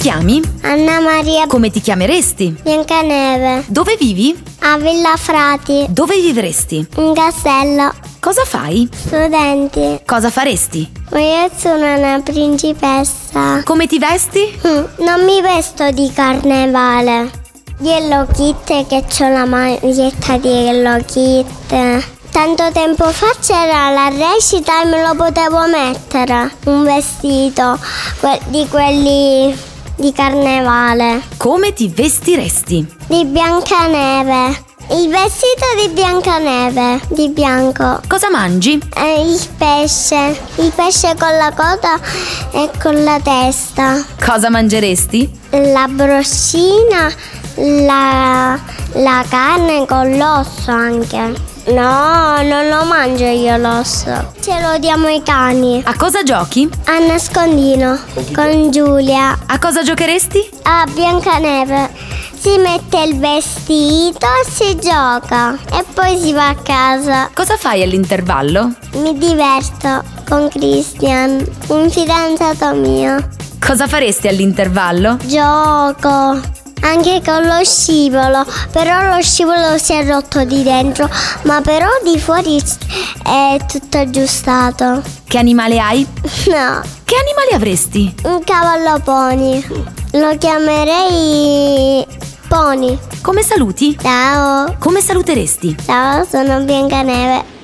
chiami? Anna Maria Come ti chiameresti? Biancaneve. Dove vivi? A Villa Frati. Dove vivresti? In castello. Cosa fai? Studenti. Cosa faresti? Io sono una principessa. Come ti vesti? Non mi vesto di carnevale. Di Hello Kitty, che c'ho la maglietta di Hello Kitty. Tanto tempo fa c'era la recita e me lo potevo mettere. Un vestito di quelli di carnevale. Come ti vestiresti? Di Biancaneve. Il vestito di Biancaneve, di bianco. Cosa mangi? Il pesce con la coda e con la testa. Cosa mangeresti? La broscina, la carne con l'osso anche. No, non lo mangio io l'osso. Ce lo diamo ai cani. A cosa giochi? A nascondino con Giulia. A cosa giocheresti? A Biancaneve. Si mette il vestito e si gioca e poi si va a casa. Cosa fai all'intervallo? Mi diverto con Christian, un fidanzato mio. Cosa faresti all'intervallo? Gioco anche con lo scivolo, però lo scivolo si è rotto di dentro, ma però di fuori è tutto aggiustato. Che animale hai? No, Che animale avresti? un cavallo pony. Lo chiamerei Pony. Come saluti? Ciao, Come saluteresti? ciao, sono Biancaneve.